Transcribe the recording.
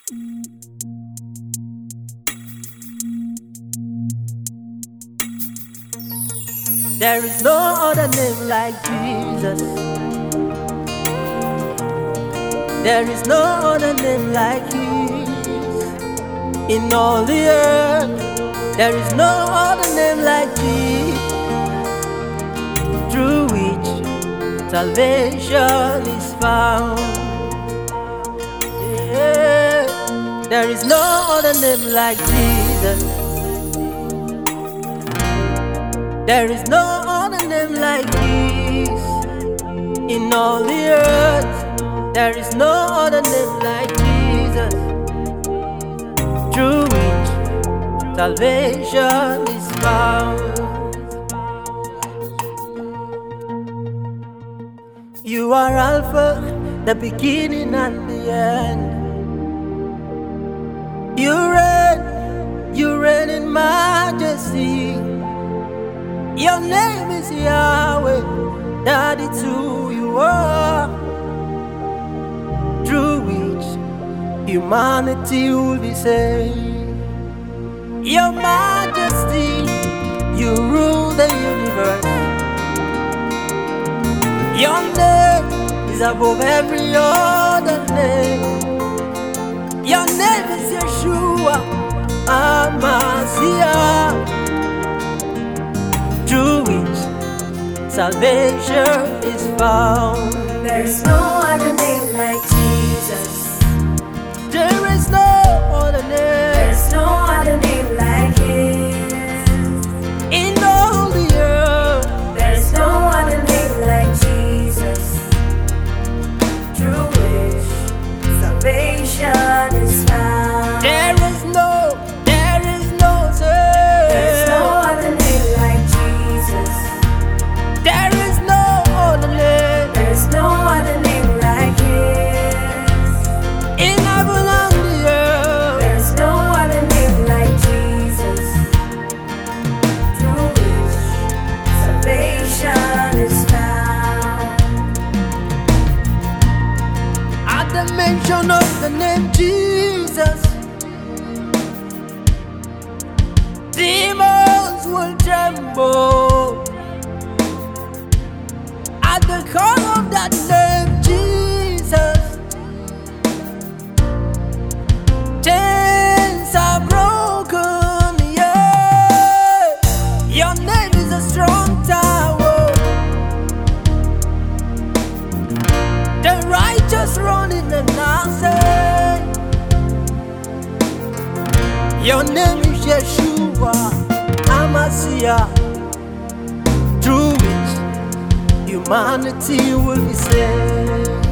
There is no other name like Jesus. There is no other name like His. In all the earth, there is no other name like Jesus, through which salvation is found. Yeah. There is no other name like Jesus. There is no other name like His. In all the earth, there is no other name like Jesus, through which salvation is found. You are Alpha, the beginning and the end. You reign in majesty. Your name is Yahweh, that is who you are, through which humanity will be saved. Your majesty, you rule the universe. Your name is above every other name. Your name is Yeshua HaMashiach, through which salvation is found. There is no other name like Jesus. There is no other name. There is no other name like His. In all the earth, there is no other name like Jesus, through which salvation is found. there is no, sir. There is no other name like Jesus. There is no other name. There is no other name like His. In heaven and the earth, There is no other name like Jesus, through which salvation is found. at the mention of the name Jesus, demons will tremble. At the call of that name Jesus, chains are broken. Yeah, your name is a strong tower. The righteous run in and are safe. Your name is Yeshua HaMashiach, through which humanity will be saved.